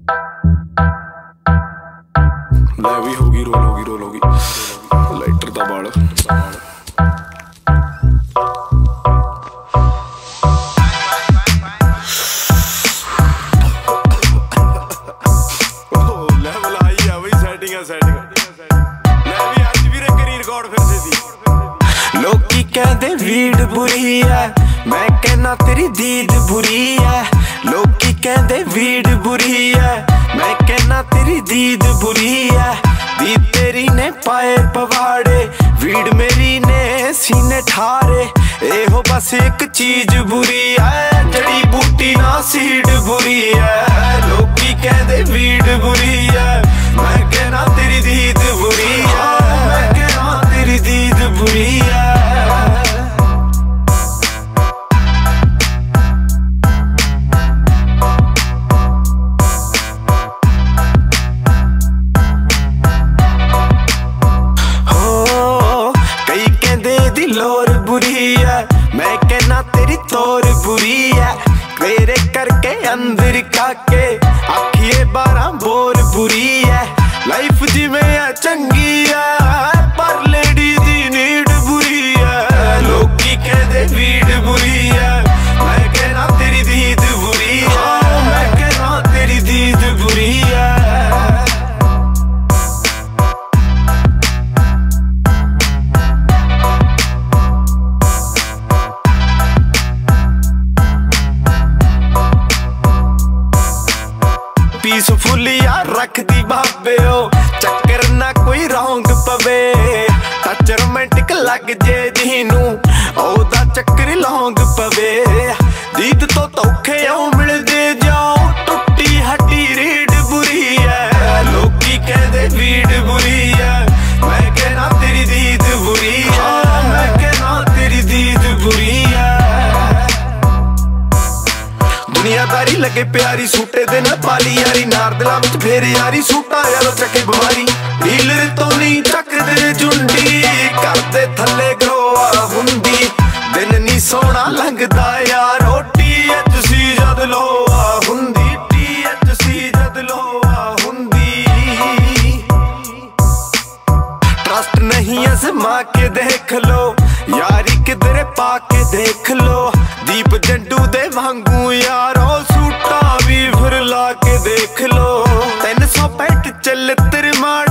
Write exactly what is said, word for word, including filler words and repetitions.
ਲੈ ਵੀ ਹੋ ਗਈ ਰੋਲ ਹੋ ਗਈ ਰੋਲ ਹੋ ਗਈ ਲਾਈਟਰ ਦਾ ਬਾਲ ਲੈਵਲ ਆਈ ਆ ਬਈ ਸੈਟਿੰਗ ਸੈਟਿੰਗ ਲੈ ਵੀ ਅੱਜ ਵੀਰੇ ਕਰੀ ਰਿਕਾਰਡ ਫਿਰ ਸੀ ਲੋਕੀ ਕਹਿੰਦੇ ਵੀਡ ਬੁਰੀ ਐ ਮੈਂ ਕਹਿਣਾ ਤੇਰੀ ਦੀਦ ਬੁਰੀ ਐ ਲੋਕੀ ਕਹਿੰਦੇ ਵੀਡ ਬੁਰੀ ਐ ਮੈਂ ਕਹਿਣਾ ਤੇਰੀ ਦੀਦ ਬੁਰੀ ਐ ਦੀਦ ਤੇਰੀ ਨੇ ਪਾਏ ਪਵਾੜੇ ਵੀਡ ਮੇਰੀ ਨੇ ਸੀਨੇ ਠਾਰੇ ਇਹੋ ਬਸ ਇੱਕ ਚੀਜ਼ ਬੁਰੀ ਐ ਜੜੀ ਬੂਟੀ ਨਾ ਸੀਡ ਬੁਰੀ ਐ ਲੋਕੀ ਕਹਿੰਦੇ ਵੀਡ ਬੁਰੀ ਐ ਮੈਂ ਕਹਿਣਾ ਤੇਰੀ ਦੀਦ ਬੁਰੀ ਐ ਮੈਂ ਕਹਿਣਾ ਤੇਰੀ ਦੀਦ ਬੁਰੀ ਐ लोर बुरी है मैं कहना तेरी तोर बुरी है तेरे करके अंदर काके आखिए बारह बोर बुरी है लाइफ जिमें है चंगी है पर लेडी दी नीड बुरी है लोकी कहते वीड बुरी है मैं कहना तेरी दीद बुरी है मैं कहना तेरी दीद बुरी है पीसफुल यार रख दी बाबे ओ चक्कर ना कोई रौंग पवे टच रोमांटिक लग जे जीनू ओदा चक्कर लौंग पवे दीद तो धोखे आओ मिल दे जाओ टुट्टी हड्डी रीड बुरी है लोकी कहदे वीड बुरी है मैं कहना तेरी दीद बुरी है मैं कहना तेरी दीद बुरी है दुनियादारी लगे प्यारी सूटे दे ना पाली यारी नार दिला विच फेर यारी सूटा यारो चके बीमारी डीलर तो नहीं चकदे जुंडी करदे थल्ले ग्रोआ हुंदी दिन नहीं सोना लंघदा यार ओ टी एच सी जद लोआ हुंदी टी एच सी जद लोआ हुंदी ट्रस्ट नहीं आजमा के देख लो यारी किधरे पाके देख लो दीप जंडू दे वांगू यारो सूटा भी फिर ला के देख लो तीन सौ पैंठ चल तेरे माड़